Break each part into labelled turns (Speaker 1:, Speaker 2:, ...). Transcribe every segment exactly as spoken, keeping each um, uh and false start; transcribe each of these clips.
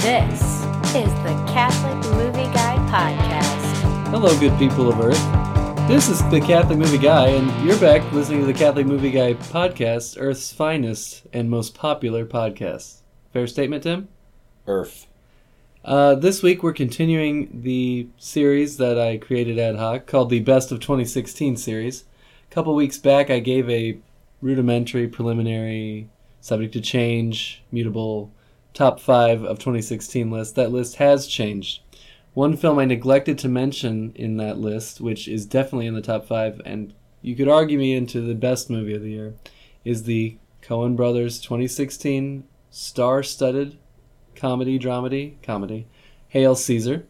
Speaker 1: This is the Catholic Movie Guy Podcast.
Speaker 2: Hello, good people of Earth. This is the Catholic Movie Guy, and you're back listening to the Catholic Movie Guy Podcast, Earth's finest and most popular podcast. Fair statement, Tim?
Speaker 3: Earth.
Speaker 2: Uh, this week we're continuing the series that I created ad hoc called the Best of twenty sixteen series. A couple weeks back I gave a rudimentary, preliminary, subject to change, mutable top five of twenty sixteen list. That list has changed. One film I neglected to mention in that list, which is definitely in the top five, and you could argue me into the best movie of the year, is the Coen Brothers twenty sixteen star-studded comedy, dramedy, comedy, Hail Caesar.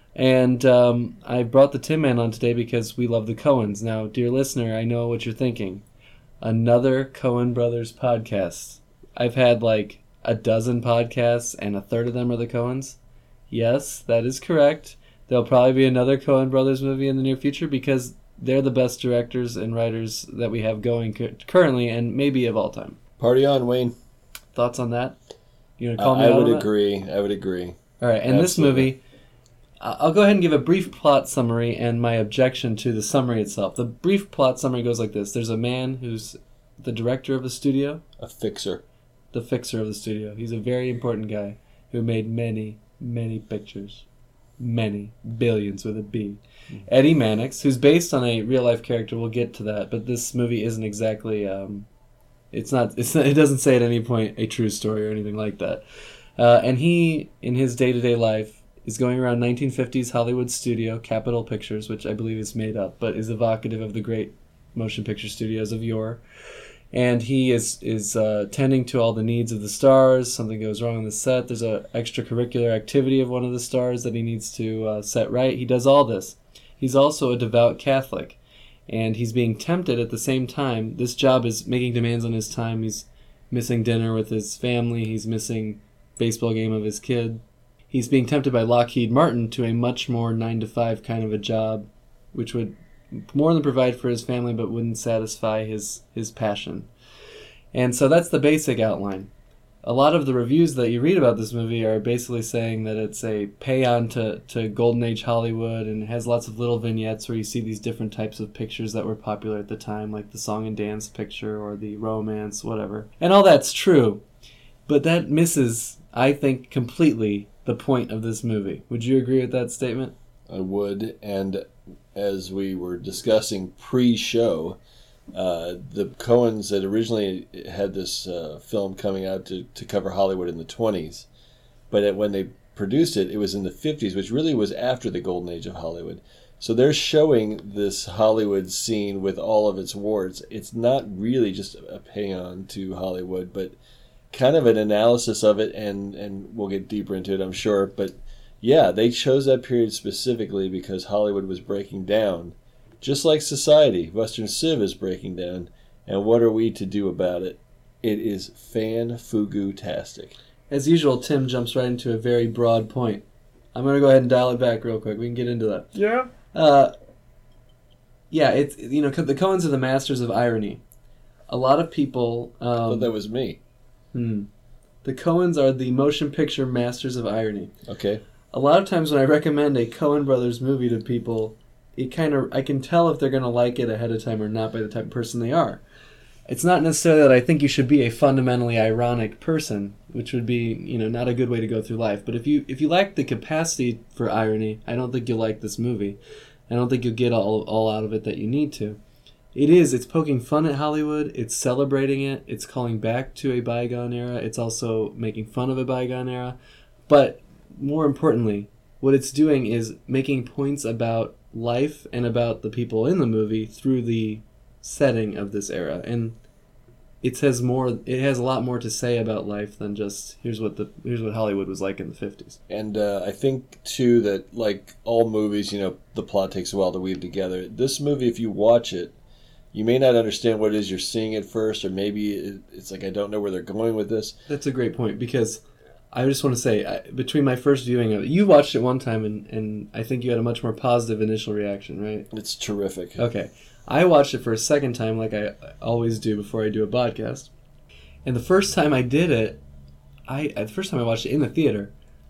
Speaker 2: And um, I brought the Tin Man on today because we love the Coens. Now, dear listener, I know what you're thinking. Another Coen Brothers podcast. I've had like a dozen podcasts, and a third of them are the Coens. Yes, that is correct. There'll probably be another Coen Brothers movie in the near future because they're the best directors and writers that we have going cu- currently and maybe of all time.
Speaker 3: Party on, Wayne.
Speaker 2: Thoughts on that? You want to call
Speaker 3: uh,
Speaker 2: me
Speaker 3: I
Speaker 2: out
Speaker 3: would
Speaker 2: on
Speaker 3: agree. I would agree.
Speaker 2: All right, and
Speaker 3: Absolutely.
Speaker 2: this movie, I'll go ahead and give a brief plot summary and my objection to the summary itself. The brief plot summary goes like this. There's a man who's the director of the studio.
Speaker 3: A fixer.
Speaker 2: The fixer of the studio. He's a very important guy who made many, many pictures. Many. Billions with a B. Mm-hmm. Eddie Mannix, who's based on a real-life character. We'll get to that, but this movie isn't exactly... Um, it's not, it's not... It doesn't say at any point a true story or anything like that. Uh, and he, in his day-to-day life, is going around nineteen fifties Hollywood studio, Capitol Pictures, which I believe is made up, but is evocative of the great motion picture studios of yore. And he is is uh, tending to all the needs of the stars. Something goes wrong on the set. There's a extracurricular activity of one of the stars that he needs to uh, set right. He does all this. He's also a devout Catholic, and he's being tempted at the same time. This job is making demands on his time. He's missing dinner with his family. He's missing baseball game of his kid. He's being tempted by Lockheed Martin to a much more nine to five kind of a job, which would more than provide for his family but wouldn't satisfy his, his passion. And so that's the basic outline. A lot of the reviews that you read about this movie are basically saying that it's a pay-on to, to Golden Age Hollywood and has lots of little vignettes where you see these different types of pictures that were popular at the time, like the song and dance picture or the romance, whatever. And all that's true, but that misses, I think, completely the point of this movie. Would you agree with that statement?
Speaker 3: I would, and as we were discussing pre-show, uh, the Coens had originally had this uh, film coming out to, to cover Hollywood in the twenties, but it, when they produced it, it was in the fifties, which really was after the golden age of Hollywood. So they're showing this Hollywood scene with all of its warts. It's not really just a pay-on to Hollywood, but kind of an analysis of it, and, and we'll get deeper into it, I'm sure, but yeah, they chose that period specifically because Hollywood was breaking down. Just like society, Western Civ is breaking down. And what are we to do about it? It is fan-fugu-tastic.
Speaker 2: As usual, Tim jumps right into a very broad point. I'm going to go ahead and dial it back real quick. We can get into that.
Speaker 3: Yeah.
Speaker 2: Uh, yeah, it's, you know, the Coens are the masters of irony. A lot of people... Um,
Speaker 3: I thought that was me.
Speaker 2: Hmm. The Coens are the motion picture masters of irony.
Speaker 3: Okay.
Speaker 2: A lot of times when I recommend a Coen Brothers movie to people, it kind of I can tell if they're going to like it ahead of time or not by the type of person they are. It's not necessarily that I think you should be a fundamentally ironic person, which would be, you know, not a good way to go through life. But if you if you lack the capacity for irony, I don't think you'll like this movie. I don't think you'll get all all out of it that you need to. It is. It's poking fun at Hollywood. It's celebrating it. It's calling back to a bygone era. It's also making fun of a bygone era. But more importantly, what it's doing is making points about life and about the people in the movie through the setting of this era. And it has more. It has a lot more to say about life than just here's what the here's what Hollywood was like in the fifties.
Speaker 3: And uh, I think too that like all movies, you know, the plot takes a while to weave together. This movie, if you watch it, you may not understand what it is you're seeing at first, or maybe it, it's like I don't know where they're going with this.
Speaker 2: That's a great point because I just want to say, I, between my first viewing of it, you watched it one time, and, and I think you had a much more positive initial reaction, right?
Speaker 3: It's terrific.
Speaker 2: Okay. I watched it for a second time, like I always do before I do a podcast. And the first time I did it, I the first time I watched it in the theater,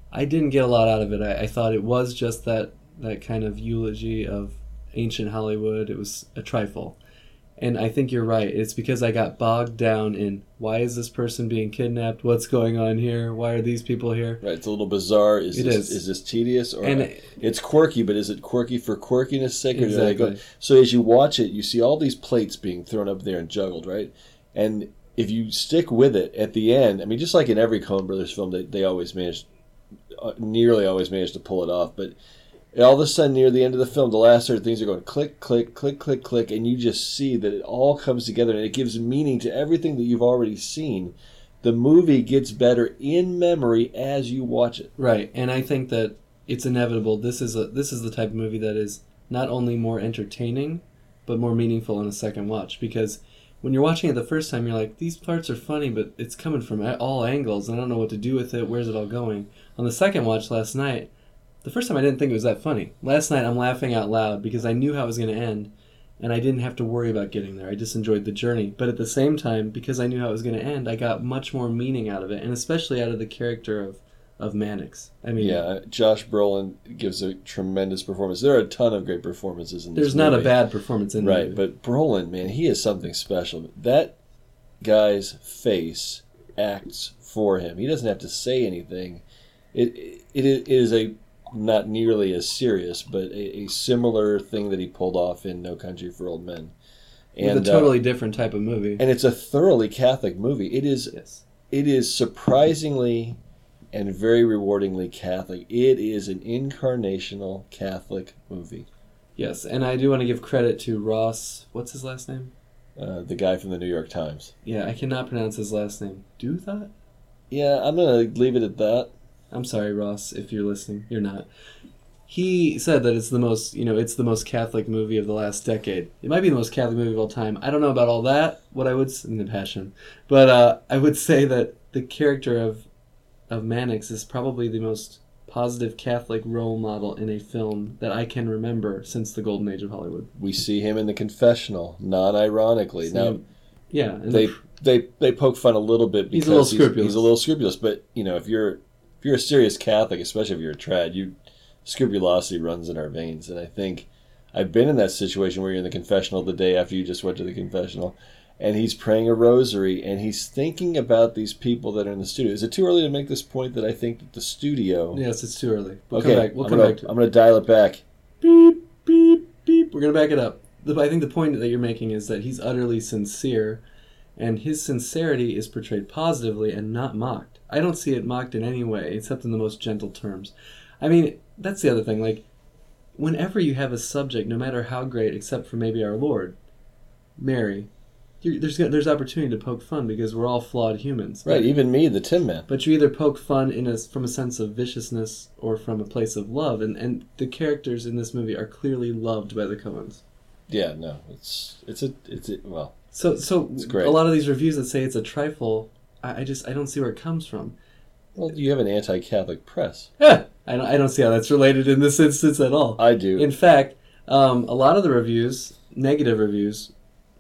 Speaker 2: I didn't get a lot out of it. I, I thought it was just that, that kind of eulogy of ancient Hollywood. It was a trifle. And I think you're right. It's because I got bogged down in, why is this person being kidnapped? What's going on here? Why are these people here?
Speaker 3: Right, it's a little bizarre. Is
Speaker 2: it
Speaker 3: this,
Speaker 2: is.
Speaker 3: is this tedious? Or
Speaker 2: and
Speaker 3: it, it's quirky, but is it quirky for quirkiness sake? Or
Speaker 2: exactly.
Speaker 3: do they go? So as you watch it, you see all these plates being thrown up there and juggled, right? And if you stick with it at the end, I mean, just like in every Coen Brothers film, they, they always manage, uh, nearly always manage to pull it off, but all of a sudden, near the end of the film, the last certain things are going click, click, click, click, click, and you just see that it all comes together, and it gives meaning to everything that you've already seen. The movie gets better in memory as you watch it.
Speaker 2: Right, and I think that it's inevitable. This is a this is the type of movie that is not only more entertaining, but more meaningful on a second watch. Because when you're watching it the first time, you're like, these parts are funny, but it's coming from all angles, and I don't know what to do with it. Where's it all going? On the second watch last night, the first time I didn't think it was that funny. Last night I'm laughing out loud because I knew how it was going to end, and I didn't have to worry about getting there. I just enjoyed the journey. But at the same time, because I knew how it was going to end, I got much more meaning out of it, and especially out of the character of, of Mannix. I mean,
Speaker 3: yeah, Josh Brolin gives a tremendous performance. There are a ton of great performances in this
Speaker 2: there's not
Speaker 3: movie.
Speaker 2: a bad performance in
Speaker 3: right,
Speaker 2: the movie.
Speaker 3: but Brolin, man, he is something special. That guy's face acts for him. He doesn't have to say anything. It it, it is a not nearly as serious, but a, a similar thing that he pulled off in No Country for Old Men. And,
Speaker 2: With a totally
Speaker 3: uh,
Speaker 2: different type of movie.
Speaker 3: and it's a thoroughly Catholic movie. It is
Speaker 2: yes.
Speaker 3: it is surprisingly and very rewardingly Catholic. It is an incarnational Catholic movie.
Speaker 2: Yes, and I do want to give credit to Ross. What's his last name?
Speaker 3: Uh, the guy from the New York Times.
Speaker 2: Yeah, I cannot pronounce his last name. Duthot?
Speaker 3: Yeah, I'm going to leave it at that.
Speaker 2: I'm sorry, Ross, if you're listening. You're not. He said that it's the most, you know, it's the most Catholic movie of the last decade. It might be the most Catholic movie of all time. I don't know about all that, what I would, in the passion, but uh, I would say that the character of of Mannix is probably the most positive Catholic role model in a film that I can remember since the golden age of Hollywood.
Speaker 3: We see him in The Confessional, non-ironically.
Speaker 2: See
Speaker 3: now,
Speaker 2: him- yeah, and
Speaker 3: they
Speaker 2: the-
Speaker 3: they they poke fun a little bit because
Speaker 2: He's a little scrupulous.
Speaker 3: He's, a little scrupulous, but you know, if you're if you're a serious Catholic, especially if you're a trad, you scrupulosity runs in our veins. And I think I've been in that situation where you're in the confessional the day after you just went to the confessional, and he's praying a rosary, and he's thinking about these people that are in the studio. Is it too early to make this point that I think that the studio?
Speaker 2: yes, it's too early. We'll
Speaker 3: okay,
Speaker 2: come back. We'll
Speaker 3: I'm
Speaker 2: come
Speaker 3: gonna,
Speaker 2: back to it.
Speaker 3: I'm going to dial it back.
Speaker 2: Beep, beep, beep. We're going to back it up. The- I think the point that you're making is that he's utterly sincere, and his sincerity is portrayed positively and not mocked. I don't see it mocked in any way, except in the most gentle terms. I mean, that's the other thing. Like, whenever you have a subject, no matter how great, except for maybe our Lord, Mary, you're, there's there's opportunity to poke fun because we're all flawed humans.
Speaker 3: Right,
Speaker 2: But,
Speaker 3: even me, the Tin Man.
Speaker 2: but you either poke fun in a, from a sense of viciousness or from a place of love, and, and the characters in this movie are clearly loved by the Coens.
Speaker 3: Yeah, no, it's it's a it's a, well.
Speaker 2: So, so
Speaker 3: It's great.
Speaker 2: a lot of these reviews that say it's a trifle, I, I just I don't see where it comes from.
Speaker 3: Well, you have an anti-Catholic press.
Speaker 2: Eh, I don't I don't see how that's related in this instance at all.
Speaker 3: I do.
Speaker 2: In fact, um, a lot of the reviews, negative reviews,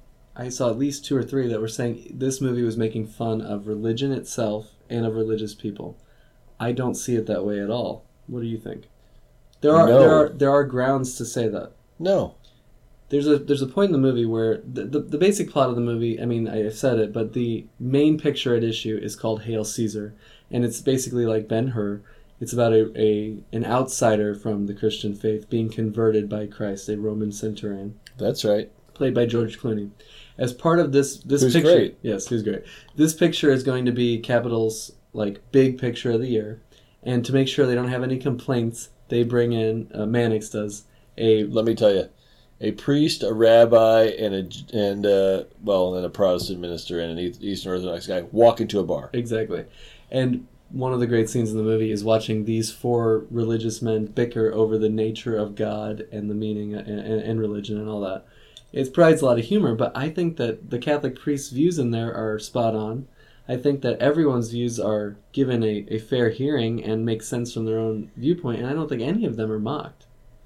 Speaker 2: I saw at least two or three that were saying this movie was making fun of religion itself and of religious people. I don't see it that way at all. What do you think? There are
Speaker 3: No.
Speaker 2: there are there are grounds to say that.
Speaker 3: No.
Speaker 2: There's a there's a point in the movie where the, the the basic plot of the movie, I mean, I've said it, but the main picture at issue is called Hail Caesar, and it's basically like Ben-Hur. It's about a, a an outsider from the Christian faith being converted by Christ, a Roman centurion,
Speaker 3: That's right.
Speaker 2: played by George Clooney. As part of this this
Speaker 3: Who's
Speaker 2: picture,
Speaker 3: great.
Speaker 2: yes, who's great. This picture is going to be Capital's like big picture of the year, and to make sure they don't have any complaints, they bring in uh, Mannix does a
Speaker 3: Let me tell you, a priest, a rabbi, and a and uh, well, and a Protestant minister and an Eastern Orthodox guy walk into a bar.
Speaker 2: exactly, and one of the great scenes in the movie is watching these four religious men bicker over the nature of God and the meaning and, and, and religion and all that. It provides a lot of humor, but I think that the Catholic priest's views in there are spot on. I think that everyone's views are given a, a fair hearing and make sense from their own viewpoint, and I don't think any of them are mocked.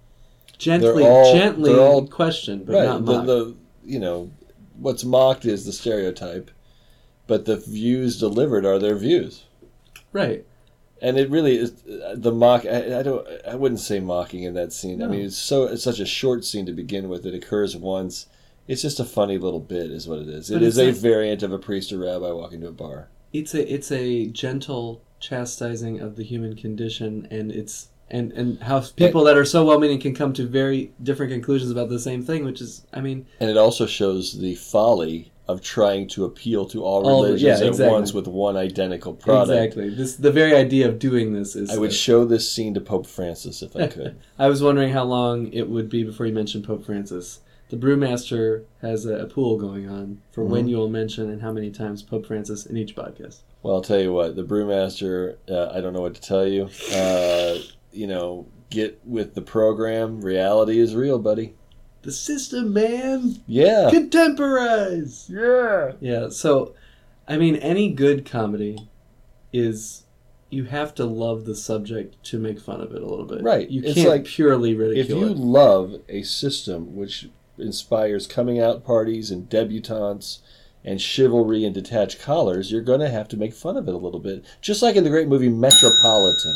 Speaker 2: Gently,
Speaker 3: They're all-
Speaker 2: gently
Speaker 3: they're all-
Speaker 2: questioned, but
Speaker 3: right.
Speaker 2: not
Speaker 3: The,
Speaker 2: mocked.
Speaker 3: the you know what's mocked is the stereotype, but the views delivered are their views.
Speaker 2: Right.
Speaker 3: And it really is the mock. I, I don't. I wouldn't say mocking in that scene.
Speaker 2: No.
Speaker 3: I mean, it's so it's such a short scene to begin with. It occurs once. It's just a funny little bit, is what it is. It
Speaker 2: But
Speaker 3: is
Speaker 2: it's
Speaker 3: a
Speaker 2: like-
Speaker 3: variant of a priest or rabbi walking to a bar.
Speaker 2: It's a it's a gentle chastising of the human condition, and it's and and how people that are so well-meaning can come to very different conclusions about the same thing. Which is, I mean,
Speaker 3: And it also shows the folly of trying to appeal to all
Speaker 2: All the-
Speaker 3: religions
Speaker 2: yeah,
Speaker 3: at
Speaker 2: exactly.
Speaker 3: once with one identical product.
Speaker 2: exactly this the very idea of doing this is.
Speaker 3: I would
Speaker 2: uh,
Speaker 3: show this scene to Pope Francis if I could.
Speaker 2: I was wondering how long it would be before you mentioned Pope Francis. The Brewmaster has a, a pool going on for when
Speaker 3: Mhm.
Speaker 2: you will mention and how many times Pope Francis in each podcast.
Speaker 3: Well, I'll tell you what, the Brewmaster, uh, I don't know what to tell you. Uh, you know, get with the program. Reality is real, buddy.
Speaker 2: The system, man!
Speaker 3: Yeah.
Speaker 2: Contemporize!
Speaker 3: Yeah.
Speaker 2: Yeah, so, I mean, any good comedy is, you have to love the subject to make fun of it a little bit.
Speaker 3: Right.
Speaker 2: You
Speaker 3: It's
Speaker 2: can't
Speaker 3: like,
Speaker 2: purely
Speaker 3: If
Speaker 2: ridicule
Speaker 3: you
Speaker 2: it.
Speaker 3: love a system which inspires coming out parties and debutantes and chivalry and detached collars, you're going to have to make fun of it a little bit. Just like in the great movie Metropolitan.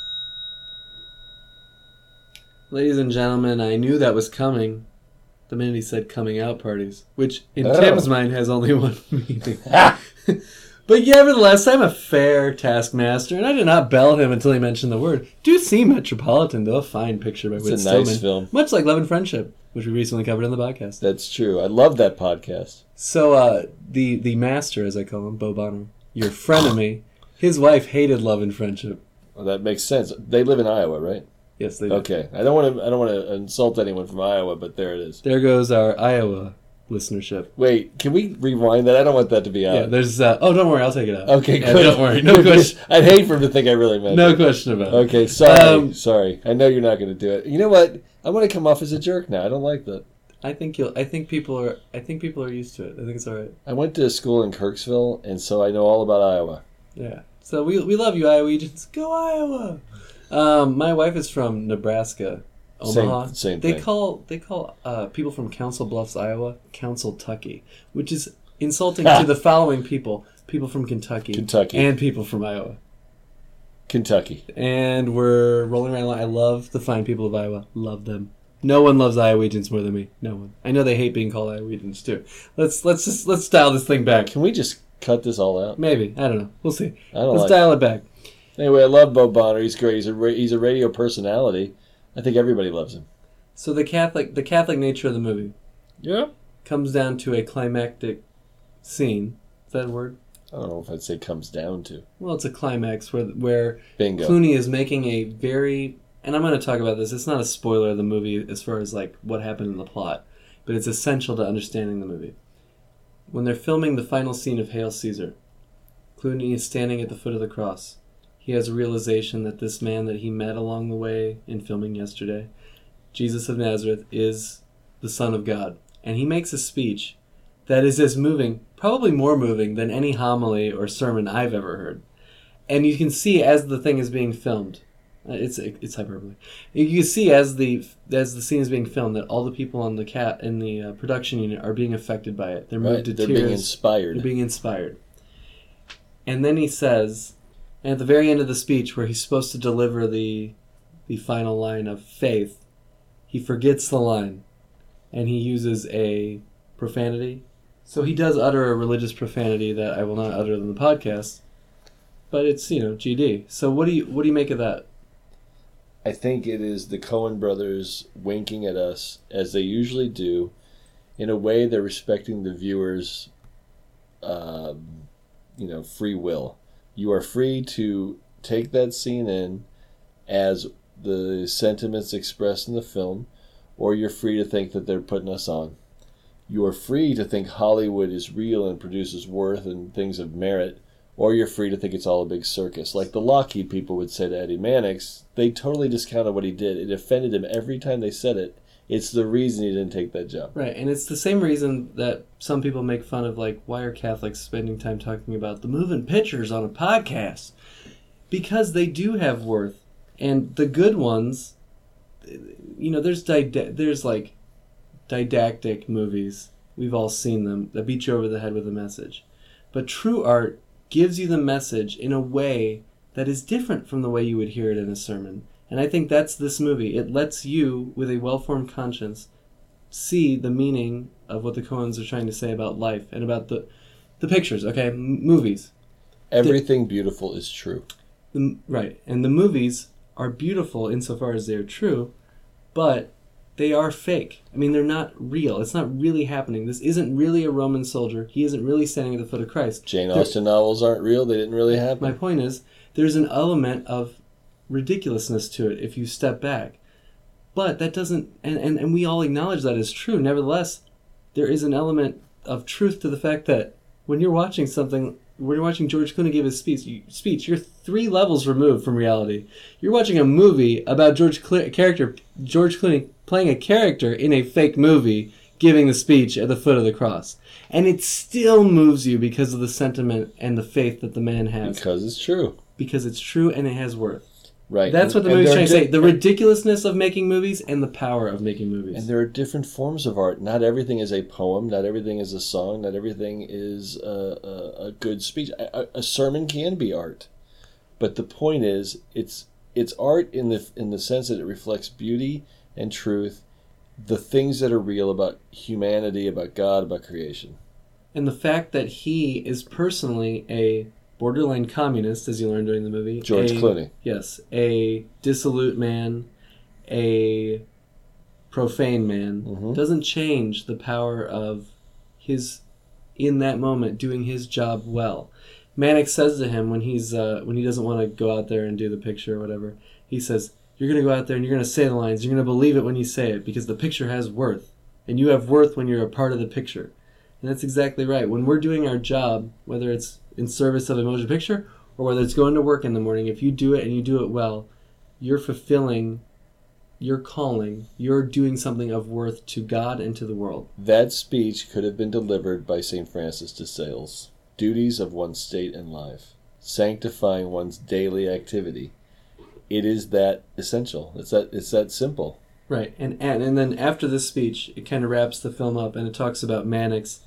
Speaker 2: Ladies and gentlemen, I knew that was coming the minute he said coming out parties, which in
Speaker 3: Oh.
Speaker 2: Tim's mind has only one meaning. But nevertheless, I'm a fair taskmaster, and I did not bell him until he mentioned the word. Do see Metropolitan, though, a fine picture by
Speaker 3: It's
Speaker 2: Whit
Speaker 3: a nice
Speaker 2: Stillman.
Speaker 3: film.
Speaker 2: Much like Love and Friendship, which we recently covered on the podcast.
Speaker 3: That's true. I love that podcast.
Speaker 2: So, uh, the, the master, as I call him, Bo Bonner, your frenemy, his wife hated Love and Friendship.
Speaker 3: Well, that makes sense. They live in Iowa, right?
Speaker 2: Yes, they did.
Speaker 3: Okay. I don't want to. I don't want to insult anyone from Iowa, but there it is.
Speaker 2: There goes our Iowa listenership.
Speaker 3: Wait, can we rewind that? I don't want that to be out.
Speaker 2: Yeah, there's. Uh, oh, don't worry, I'll take it out.
Speaker 3: Okay,
Speaker 2: Yeah,
Speaker 3: good.
Speaker 2: don't worry, no question.
Speaker 3: I'd hate for him to think I really meant
Speaker 2: No
Speaker 3: it.
Speaker 2: question about it.
Speaker 3: Okay, sorry.
Speaker 2: Um,
Speaker 3: sorry. I know you're not going to do it. You know what? I'm going to come off as a jerk now. I don't like that.
Speaker 2: I think you'll. I think people are. I think people are used to it. I think it's all right.
Speaker 3: I went to school in Kirksville, and so I know all about Iowa.
Speaker 2: Yeah. So we we love you, Iowegians. Go Iowa. Um, my wife is from Nebraska, Omaha.
Speaker 3: Same, same
Speaker 2: they
Speaker 3: thing.
Speaker 2: call they call uh, people from Council Bluffs, Iowa, Council-tucky, which is insulting to the following people: people from Kentucky,
Speaker 3: Kentucky.
Speaker 2: and people from Iowa.
Speaker 3: Kentucky.
Speaker 2: And we're rolling right along. I love the fine people of Iowa. Love them. No one loves Iowegians more than me. No one. I know they hate being called Iowegians too. Let's let's just let's dial this thing back.
Speaker 3: Can we just cut this all out?
Speaker 2: Maybe. I don't know. We'll see.
Speaker 3: I don't
Speaker 2: Let's
Speaker 3: like
Speaker 2: dial it back.
Speaker 3: Anyway, I love Bo Bonner. He's great. He's a, ra- he's a radio personality. I think everybody loves him.
Speaker 2: So the Catholic the Catholic nature of the movie
Speaker 3: Yeah.
Speaker 2: comes down to a climactic scene. Is that a word?
Speaker 3: I don't know if I'd say comes down to.
Speaker 2: Well, it's a climax where where
Speaker 3: Bingo.
Speaker 2: Clooney is making a very, and I'm going to talk about this. It's not a spoiler of the movie as far as like what happened in the plot, but it's essential to understanding the movie. When they're filming the final scene of Hail Caesar, Clooney is standing at the foot of the cross. He has a realization that this man that he met along the way in filming yesterday, Jesus of Nazareth, is the Son of God. And he makes a speech that is as moving, probably more moving, than any homily or sermon I've ever heard. And you can see as the thing is being filmed, uh, it's it's hyperbole. You can see as the as the scene is being filmed that all the people on the cat in the uh, production unit are being affected by it. They're moved
Speaker 3: Right.
Speaker 2: to
Speaker 3: They're
Speaker 2: tears.
Speaker 3: being inspired.
Speaker 2: They're being inspired. And then he says, and at the very end of the speech, where he's supposed to deliver the the final line of faith, he forgets the line, and he uses a profanity. So he does utter a religious profanity that I will not utter on the podcast, but it's, you know, G D. So what do you what do you make of that?
Speaker 3: I think it is the Coen brothers winking at us, as they usually do. In a way, they're respecting the viewer's, um, you know, free will. You are free to take that scene in as the sentiments expressed in the film, or you're free to think that they're putting us on. You are free to think Hollywood is real and produces worth and things of merit, or you're free to think it's all a big circus. Like the Lockheed people would say to Eddie Mannix, they totally discounted what he did. It offended him every time they said it. It's the reason he didn't take that job.
Speaker 2: Right, and it's the same reason that some people make fun of, like, why are Catholics spending time talking about the moving pictures on a podcast? Because they do have worth. And the good ones, you know, there's did- there's like didactic movies. We've all seen them that beat you over the head with a message. But true art gives you the message in a way that is different from the way you would hear it in a sermon. And I think that's this movie. It lets you, with a well-formed conscience, see the meaning of what the Coens are trying to say about life and about the the pictures, okay? M- movies.
Speaker 3: Everything the, beautiful is true.
Speaker 2: The, right. And the movies are beautiful insofar as they're true, but they are fake. I mean, they're not real. It's not really happening. This isn't really a Roman soldier. He isn't really standing at the foot of Christ.
Speaker 3: Jane
Speaker 2: there,
Speaker 3: Austen novels aren't real. They didn't really happen.
Speaker 2: My point is, there's an element of ridiculousness to it if you step back. But that doesn't... And, and, and we all acknowledge that is true. Nevertheless, there is an element of truth to the fact that when you're watching something... When you're watching George Clooney give his speech, you, speech, you're three levels removed from reality. You're watching a movie about George Cl- character George Clooney playing a character in a fake movie giving the speech at the foot of the cross. And it still moves you because of the sentiment and the faith that the man has.
Speaker 3: Because it's true.
Speaker 2: Because it's true and it has worth.
Speaker 3: Right.
Speaker 2: That's what the
Speaker 3: and,
Speaker 2: movie's
Speaker 3: and
Speaker 2: trying to
Speaker 3: di-
Speaker 2: say. The ridiculousness of making movies and the power of making movies.
Speaker 3: And there are different forms of art. Not everything is a poem. Not everything is a song. Not everything is a, a, a good speech. A, a sermon can be art. But the point is, it's it's art in the in the sense that it reflects beauty and truth, the things that are real about humanity, about God, about creation.
Speaker 2: And the fact that he is personally a borderline communist, as you learn during the movie.
Speaker 3: George
Speaker 2: a,
Speaker 3: Clooney.
Speaker 2: Yes. A dissolute man, a profane man,
Speaker 3: Mm-hmm.
Speaker 2: doesn't change the power of his, in that moment, doing his job well. Mannix says to him when he's uh, when he doesn't want to go out there and do the picture or whatever, he says, you're going to go out there and you're going to say the lines, you're going to believe it when you say it, because the picture has worth. And you have worth when you're a part of the picture. And that's exactly right. When we're doing our job, whether it's in service of a motion picture or whether it's going to work in the morning, if you do it and you do it well, you're fulfilling your calling. You're doing something of worth to God and to the world.
Speaker 3: That speech could have been delivered by Saint Francis de Sales. Duties of one's state and life. Sanctifying one's daily activity. It is that essential. It's that it's that simple.
Speaker 2: Right. And, and, and then after this speech, it kind of wraps the film up and it talks about Mannix.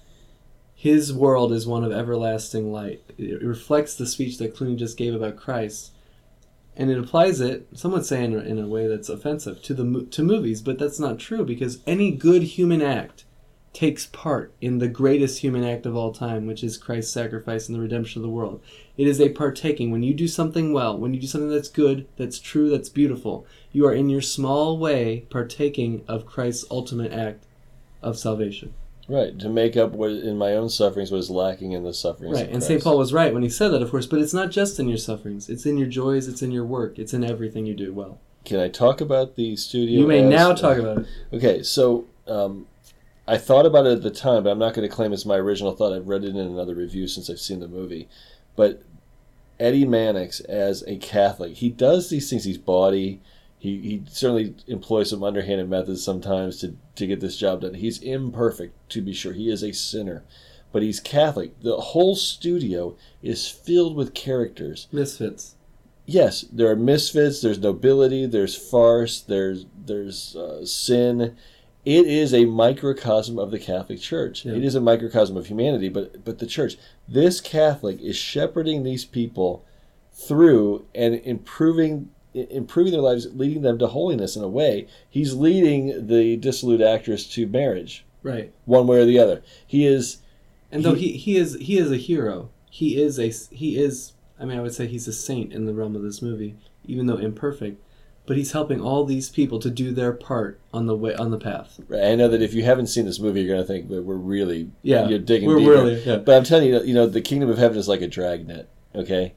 Speaker 2: His world is one of everlasting light. It reflects the speech that Clooney just gave about Christ. And it applies it, some would say in a, in a way that's offensive, to the to movies, but that's not true because any good human act takes part in the greatest human act of all time, which is Christ's sacrifice and the redemption of the world. It is a partaking. When you do something well, when you do something that's good, that's true, that's beautiful, you are in your small way partaking of Christ's ultimate act of salvation.
Speaker 3: Right, to make up what in my own sufferings what is lacking in the sufferings
Speaker 2: Right,
Speaker 3: of
Speaker 2: and
Speaker 3: Christ.
Speaker 2: Saint Paul was right when he said that, of course, but it's not just in your sufferings. It's in your joys, it's in your work, it's in everything you do well.
Speaker 3: Can I talk about the studio?
Speaker 2: You may
Speaker 3: as,
Speaker 2: now talk about it.
Speaker 3: Okay, so um, I thought about it at the time, but I'm not going to claim it's my original thought. I've read it in another review since I've seen the movie. But Eddie Mannix, as a Catholic, he does these things. He's bawdy. He he certainly employs some underhanded methods sometimes to, to get this job done. He's imperfect, to be sure. He is a sinner. But he's Catholic. The whole studio is filled with characters.
Speaker 2: Misfits.
Speaker 3: Yes, there are misfits, there's nobility, there's farce, there's there's uh, sin. It is a microcosm of the Catholic Church.
Speaker 2: Yeah.
Speaker 3: It is a microcosm of humanity, but but the Church. This Catholic is shepherding these people through and improving improving their lives, leading them to holiness in a way. He's leading the dissolute actress to marriage,
Speaker 2: Right.
Speaker 3: one way or the other. He is,
Speaker 2: And though he, he is he is a hero, he is a he is I mean I would say he's a saint in the realm of this movie, even though imperfect. But he's helping all these people to do their part on the way on the path.
Speaker 3: I know that if you haven't seen this movie, you're going to think that we're really
Speaker 2: Yeah,
Speaker 3: you're digging
Speaker 2: we're
Speaker 3: deeper.
Speaker 2: really yeah.
Speaker 3: But I'm telling you, you know, the kingdom of heaven is like a dragnet. Okay,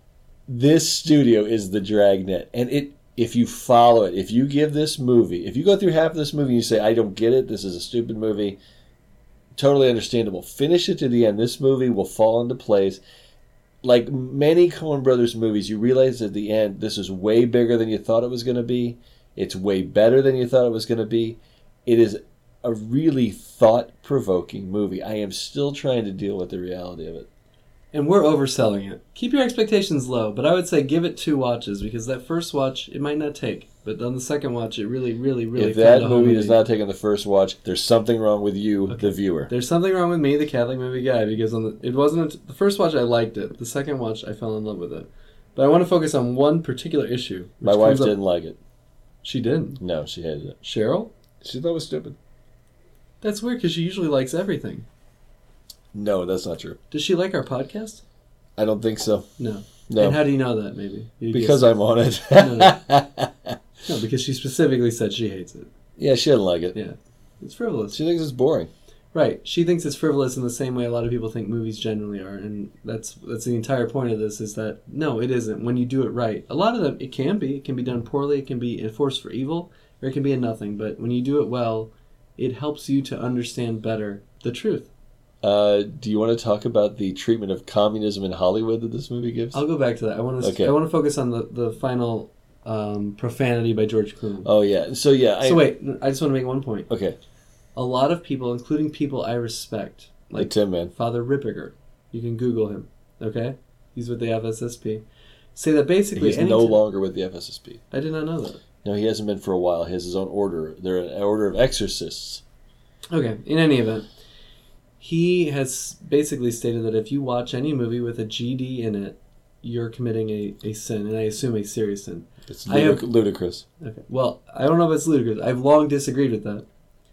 Speaker 3: this studio is the dragnet, and it. If you follow it, if you give this movie, if you go through half of this movie and you say, "I don't get it. This is a stupid movie," totally understandable. Finish it to the end. This movie will fall into place. Like many Coen Brothers movies, you realize at the end, this is way bigger than you thought it was going to be. It's way better than you thought it was going to be. It is a really thought-provoking movie. I am still trying to deal with the reality of it.
Speaker 2: And we're overselling it. Keep your expectations low, but I would say give it two watches because that first watch it might not take, but on the second watch it really, really, really.
Speaker 3: If that
Speaker 2: found a home
Speaker 3: movie
Speaker 2: in
Speaker 3: does
Speaker 2: me.
Speaker 3: not take on the first watch, there's something wrong with you,
Speaker 2: Okay.
Speaker 3: the viewer.
Speaker 2: There's something wrong with me, the Catholic movie guy, because on the it wasn't until, the first watch I liked it. The second watch I fell in love with it. But I want to focus on one particular issue. which
Speaker 3: My wife
Speaker 2: comes up-
Speaker 3: didn't like it.
Speaker 2: She didn't.
Speaker 3: No, she hated it.
Speaker 2: Cheryl?
Speaker 3: She thought it was stupid.
Speaker 2: That's weird because she usually likes everything.
Speaker 3: No, that's not true.
Speaker 2: Does she like our podcast?
Speaker 3: I don't think so.
Speaker 2: No.
Speaker 3: No.
Speaker 2: And how do you know that, maybe? You
Speaker 3: Because
Speaker 2: guess-
Speaker 3: I'm on it.
Speaker 2: No, no. No, because she specifically said she hates it.
Speaker 3: Yeah, she didn't like it.
Speaker 2: Yeah. It's frivolous.
Speaker 3: She thinks it's boring.
Speaker 2: Right. She thinks it's frivolous in the same way a lot of people think movies generally are. And that's that's the entire point of this is that, no, it isn't. When you do it right. A lot of them, it can be. It can be done poorly. It can be a force for evil. Or it can be a nothing. But when you do it well, it helps you to understand better the truth.
Speaker 3: Uh, do you want to talk about the treatment of communism in Hollywood that this movie gives?
Speaker 2: I'll go back to that. I want to
Speaker 3: Okay.
Speaker 2: I want to focus on the, the final um, profanity by George Clooney.
Speaker 3: Oh, yeah. So, yeah. I,
Speaker 2: So wait, I just want to make one point.
Speaker 3: Okay.
Speaker 2: A lot of people, including people I respect,
Speaker 3: Like
Speaker 2: like
Speaker 3: Tim, man.
Speaker 2: Father Ripperger, you can Google him, okay? He's with the F S S P. Say that basically
Speaker 3: He's
Speaker 2: any
Speaker 3: no
Speaker 2: ti-
Speaker 3: longer with the F S S P.
Speaker 2: I did not know that.
Speaker 3: No, he hasn't been for a while. He has his own order. They're an order of exorcists.
Speaker 2: Okay, in any event, he has basically stated that if you watch any movie with a G D in it, you're committing a, a sin, and I assume a serious sin.
Speaker 3: It's
Speaker 2: I have-
Speaker 3: ludic- ludicrous.
Speaker 2: Okay. Well, I don't know if it's ludicrous. I've long disagreed with that.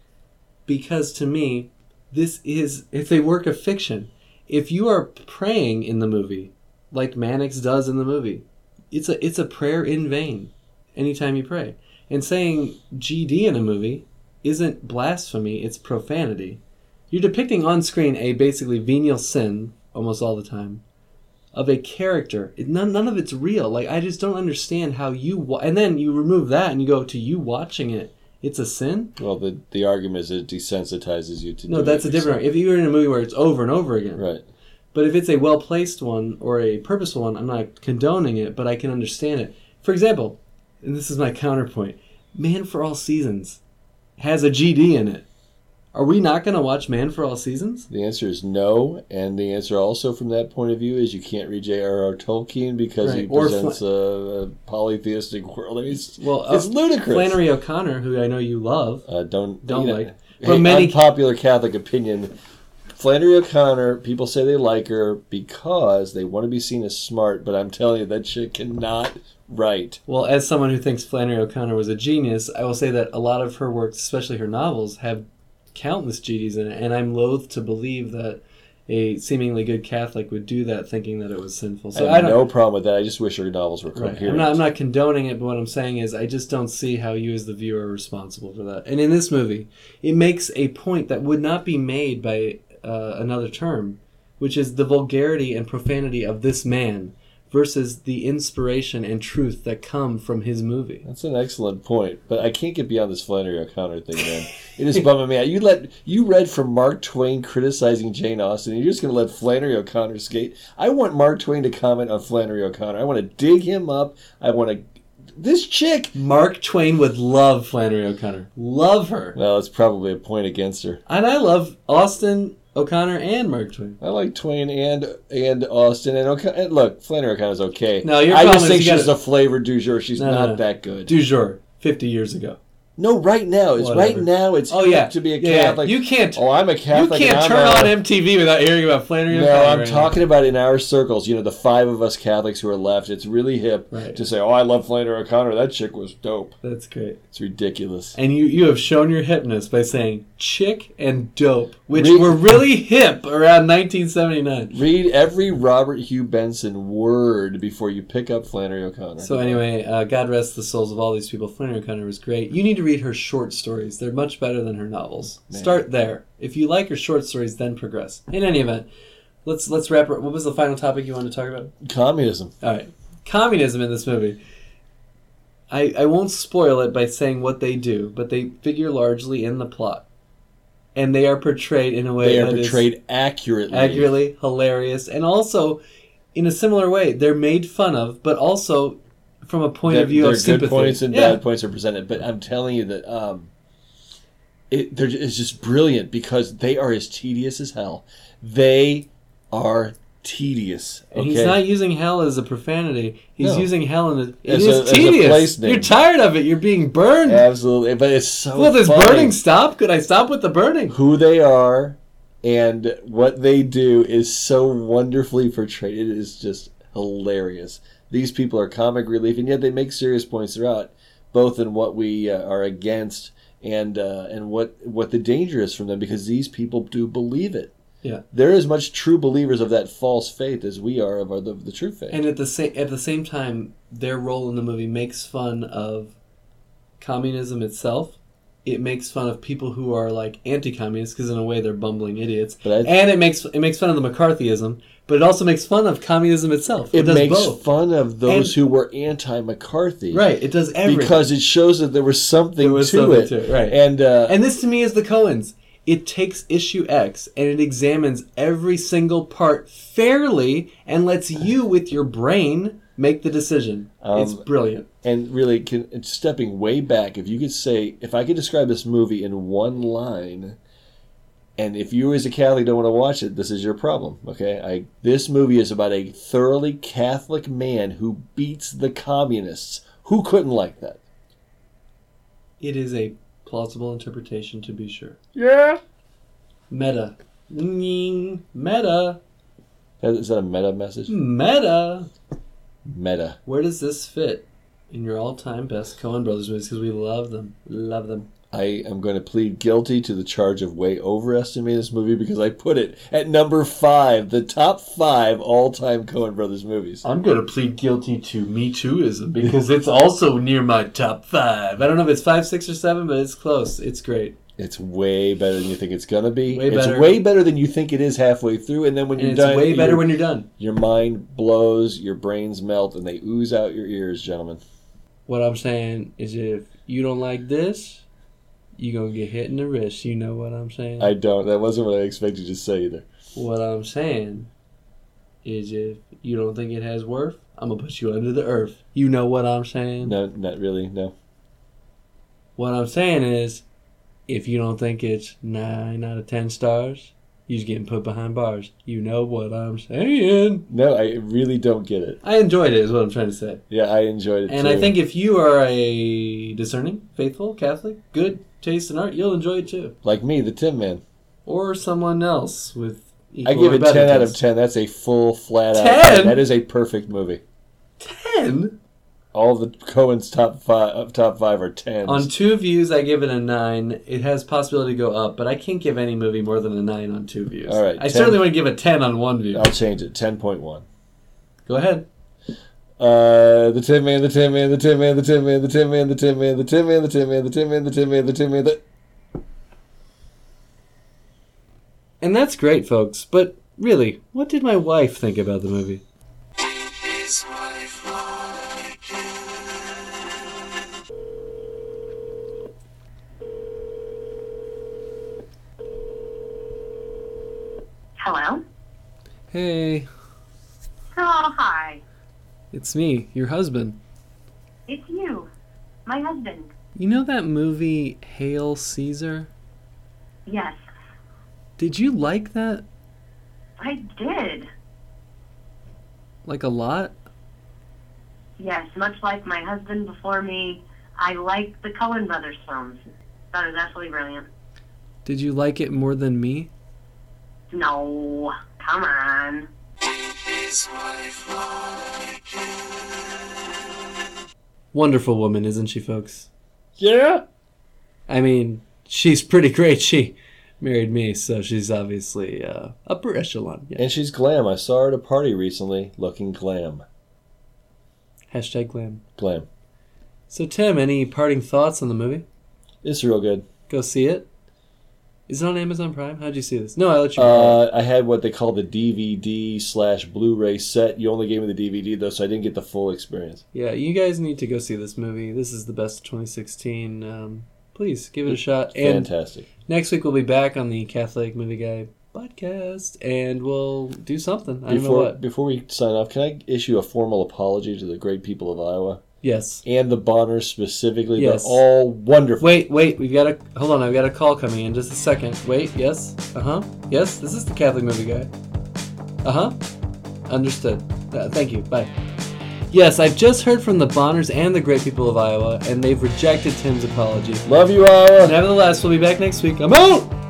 Speaker 2: Because to me, this is, it's a work of fiction. If you are praying in the movie, like Mannix does in the movie, it's a it's a prayer in vain anytime you pray. And saying G D in a movie isn't blasphemy, it's profanity. You're depicting on screen a basically venial sin, almost all the time, of a character. It, none, none of it's real. Like, I just don't understand how you... Wa- and then you remove that and you go to you watching it. It's a sin?
Speaker 3: Well, the the argument is it desensitizes you to
Speaker 2: No,
Speaker 3: doing
Speaker 2: that's
Speaker 3: it
Speaker 2: a different... If you're in a movie where it's over and over again.
Speaker 3: Right.
Speaker 2: But if it's a well-placed one or a purposeful one, I'm not condoning it, but I can understand it. For example, and this is my counterpoint, Man for All Seasons has a G D in it. Are we not going to watch Man for All Seasons?
Speaker 3: The answer is no, and the answer also from that point of view is you can't read J R R. Tolkien because he
Speaker 2: Right, or
Speaker 3: presents a, a polytheistic world. I mean, it's,
Speaker 2: Well,
Speaker 3: it's
Speaker 2: uh,
Speaker 3: ludicrous.
Speaker 2: Flannery O'Connor, who I know you love,
Speaker 3: Uh, don't
Speaker 2: Don't
Speaker 3: you know,
Speaker 2: like.
Speaker 3: Hey,
Speaker 2: But many-
Speaker 3: unpopular Catholic opinion. Flannery O'Connor, people say they like her because they want to be seen as smart, but I'm telling you, that shit cannot write.
Speaker 2: well, as someone who thinks Flannery O'Connor was a genius, I will say that a lot of her works, especially her novels, have countless G Ds in it, and I'm loath to believe that a seemingly good Catholic would do that thinking that it was sinful. So
Speaker 3: I
Speaker 2: I,
Speaker 3: have
Speaker 2: don't
Speaker 3: no problem with that. I just wish her novels were
Speaker 2: Right.
Speaker 3: coherent.
Speaker 2: I'm not I'm not condoning it, but what I'm saying is I just don't see how you as the viewer are responsible for that. And in this movie, it makes a point that would not be made by uh, another term, which is the vulgarity and profanity of this man versus the inspiration and truth that come from his movie.
Speaker 3: That's an excellent point, but I can't get beyond this Flannery O'Connor thing, man. It is bumming me out. You let you read from Mark Twain criticizing Jane Austen, and you're just going to let Flannery O'Connor skate. I want Mark Twain to comment on Flannery O'Connor. I want to dig him up. I want to. This chick.
Speaker 2: Mark Twain would love Flannery O'Connor. Love her.
Speaker 3: Well, it's probably a point against her.
Speaker 2: And I love Austen, O'Connor, and Mark Twain.
Speaker 3: I like Twain and and Austen and, O'Con- and look, Flannery O'Connor's okay.
Speaker 2: No, your
Speaker 3: I
Speaker 2: problem
Speaker 3: just
Speaker 2: is
Speaker 3: think
Speaker 2: you
Speaker 3: she's
Speaker 2: gotta-
Speaker 3: a flavor du jour. She's
Speaker 2: No, no,
Speaker 3: not
Speaker 2: no.
Speaker 3: that good.
Speaker 2: Du jour, fifty years ago.
Speaker 3: No, right now. It's
Speaker 2: Whatever.
Speaker 3: right now. It's
Speaker 2: Oh, yeah.
Speaker 3: hip to be a
Speaker 2: Yeah, yeah.
Speaker 3: Catholic.
Speaker 2: You can't...
Speaker 3: Oh, I'm a
Speaker 2: You
Speaker 3: Catholic.
Speaker 2: can't
Speaker 3: and I'm
Speaker 2: turn
Speaker 3: a-
Speaker 2: on M T V without hearing about Flannery
Speaker 3: No,
Speaker 2: O'Connor.
Speaker 3: I'm
Speaker 2: right
Speaker 3: talking about in our circles. You know, the five of us Catholics who are left. It's really hip
Speaker 2: Right.
Speaker 3: to say, "Oh, I love Flannery O'Connor. That chick was dope."
Speaker 2: now. That's great.
Speaker 3: It's ridiculous.
Speaker 2: And you, you have shown your hipness by saying chick and dope, which
Speaker 3: Re-
Speaker 2: were really hip around nineteen seventy-nine.
Speaker 3: Read every Robert Hugh Benson word before you pick up Flannery O'Connor.
Speaker 2: So anyway, uh, God rest the souls of all these people. Flannery O'Connor was great. You need to read her short stories. They're much better than her novels.
Speaker 3: Man.
Speaker 2: Start there. If you like her short stories, then progress. In any event, let's let's wrap it. What was the final topic you wanted to talk about?
Speaker 3: Communism.
Speaker 2: All right. Communism in this movie. I, I won't spoil it by saying what they do, but they figure largely in the plot. And they are portrayed in a way
Speaker 3: They are
Speaker 2: that is
Speaker 3: portrayed accurately.
Speaker 2: accurately, hilarious, and also in a similar way. They're made fun of, but also from a point
Speaker 3: Their,
Speaker 2: of view
Speaker 3: their
Speaker 2: of sympathy.
Speaker 3: good points and
Speaker 2: Yeah.
Speaker 3: bad points are presented. But I'm telling you that um, it they're, it's just brilliant because they are as tedious as hell. They are tedious. Okay?
Speaker 2: And he's not using hell as a profanity. He's
Speaker 3: No.
Speaker 2: using hell in a... It
Speaker 3: As
Speaker 2: is
Speaker 3: a- as a
Speaker 2: tedious.
Speaker 3: place name.
Speaker 2: You're tired of it. You're being burned.
Speaker 3: Absolutely, but it's so
Speaker 2: Will this
Speaker 3: funny.
Speaker 2: burning stop? Could I stop with the burning?
Speaker 3: Who they are and what they do is so wonderfully portrayed. It is just hilarious. these people are comic relief, and yet they make serious points throughout, both in what we uh, are against and uh, and what what the danger is from them, because these people do believe it.
Speaker 2: Yeah,
Speaker 3: they're as much true believers of that false faith as we are of our, the, the true faith.
Speaker 2: And at the same at the same time, their role in the movie makes fun of communism itself. It makes fun of people who are like anti-communists, because in a way they're bumbling idiots.
Speaker 3: But I,
Speaker 2: and it makes it makes fun of the McCarthyism, but it also makes fun of communism itself. It,
Speaker 3: it
Speaker 2: does
Speaker 3: makes
Speaker 2: both.
Speaker 3: fun of those
Speaker 2: And,
Speaker 3: who were anti-McCarthy.
Speaker 2: Right, it does everything.
Speaker 3: Because it shows that there was something,
Speaker 2: there was
Speaker 3: to,
Speaker 2: something
Speaker 3: it.
Speaker 2: to it. Right.
Speaker 3: And, uh,
Speaker 2: and this to me is the Coens. It takes issue X and it examines every single part fairly and lets you, with your brain, make the decision. Um, it's brilliant.
Speaker 3: And really, can, stepping way back, if you could say, if I could describe this movie in one line, and if you as a Catholic don't want to watch it, this is your problem, okay? I, this movie is about a thoroughly Catholic man who beats the communists. Who couldn't like that?
Speaker 2: It is a plausible interpretation, to be sure.
Speaker 3: Yeah.
Speaker 2: Meta. Meta.
Speaker 3: Is that a meta message?
Speaker 2: Meta.
Speaker 3: Meta.
Speaker 2: Where does this fit in your all-time best Coen Brothers movies? Because we love them. Love them.
Speaker 3: I am going to plead guilty to the charge of way overestimating this movie, because I put it at number five, the top five all-time Coen Brothers movies.
Speaker 2: I'm going to plead guilty to Me Tooism, because it's also near my top five. I don't know if it's five, six, or seven, but it's close. It's great.
Speaker 3: It's way better than you think it's going to be.
Speaker 2: Way
Speaker 3: it's
Speaker 2: better.
Speaker 3: way better than you think it is halfway through, and then when
Speaker 2: and
Speaker 3: you're
Speaker 2: it's
Speaker 3: done...
Speaker 2: It's way better
Speaker 3: your,
Speaker 2: when you're done.
Speaker 3: Your mind blows, your brains melt, and they ooze out your ears, gentlemen.
Speaker 2: What I'm saying is, if you don't like this, you're going to get hit in the wrist. You know what I'm saying?
Speaker 3: I don't. That wasn't what I expected you to say either.
Speaker 2: What I'm saying is, if you don't think it has worth, I'm going to put you under the earth. You know what I'm saying?
Speaker 3: No, not really, no.
Speaker 2: What I'm saying is, if you don't think it's nine out of ten stars, you're just getting put behind bars. You know what I'm saying?
Speaker 3: No, I really don't get it.
Speaker 2: I enjoyed it, is what I'm trying to say.
Speaker 3: Yeah, I enjoyed it,
Speaker 2: and
Speaker 3: too.
Speaker 2: And I think if you are a discerning, faithful, Catholic, good taste in art, you'll enjoy it too.
Speaker 3: Like me, the Tin Man.
Speaker 2: Or someone else with equal
Speaker 3: I give
Speaker 2: or
Speaker 3: it
Speaker 2: better
Speaker 3: ten out
Speaker 2: taste.
Speaker 3: of ten. That's a full, flat out.
Speaker 2: ten?
Speaker 3: That is a perfect movie.
Speaker 2: ten?
Speaker 3: All of the Coen's top five, top five are tens.
Speaker 2: On two views, I give it a nine. It has possibility to go up, but I can't give any movie more than a nine on two views.
Speaker 3: All right,
Speaker 2: I
Speaker 3: ten.
Speaker 2: certainly want to give a ten on one view.
Speaker 3: I'll change it. ten point one.
Speaker 2: Go ahead.
Speaker 3: Uh, the Tin Man, the Tin Man, the Tin Man, the Tin Man, the Tin Man, the Tin Man, the Tin Man, the Tin Man, the Tin Man, the Tin Man, the Tin Man, the...
Speaker 2: And that's great, folks. But really, what did my wife think about the movie?
Speaker 4: Hello?
Speaker 2: Hey,
Speaker 4: Oh, hi.
Speaker 2: it's me, your husband.
Speaker 4: It's you. My husband.
Speaker 2: You know that movie, Hail Caesar?
Speaker 4: Yes,
Speaker 2: Did you like that?
Speaker 4: I did.
Speaker 2: Like a lot?
Speaker 4: Yes, much like my husband before me, I like the Coen Brothers films. That is absolutely brilliant.
Speaker 2: Did you like it more than me?
Speaker 4: No, come on.
Speaker 2: Wonderful woman, isn't she, folks?
Speaker 3: Yeah?
Speaker 2: I mean, she's pretty great. She married me, so she's obviously uh, upper echelon. Yeah.
Speaker 3: And she's glam. I saw her at a party recently looking glam.
Speaker 2: Hashtag glam.
Speaker 3: Glam.
Speaker 2: So, Tim, any parting thoughts on the movie?
Speaker 3: It's real good.
Speaker 2: Go see it. Is it on Amazon Prime? How'd you see this? No, I let you.
Speaker 3: Uh, I had what they call the D V D slash Blu-ray set. You only gave me the D V D, though, so I didn't get the full experience.
Speaker 2: Yeah, you guys need to go see this movie. This is the best of twenty sixteen. Um, please, give it a shot. And
Speaker 3: Fantastic.
Speaker 2: next week we'll be back on the Catholic Movie Guy podcast, and we'll do something. I don't know
Speaker 3: Before,
Speaker 2: what.
Speaker 3: before we sign off, can I issue a formal apology to the great people of Iowa?
Speaker 2: Yes.
Speaker 3: And the Bonners specifically.
Speaker 2: Yes.
Speaker 3: They're all wonderful.
Speaker 2: Wait, wait, we've got a... Hold on, I've got a call coming in. Just a second. Wait, yes? Uh-huh. Yes, this is the Catholic Movie Guy. Uh-huh. Understood. Uh, thank you. Bye. Yes, I've just heard from the Bonners and the great people of Iowa, and they've rejected Tim's apology.
Speaker 3: Love you, Iowa.
Speaker 2: Nevertheless, we'll be back next week. I'm out!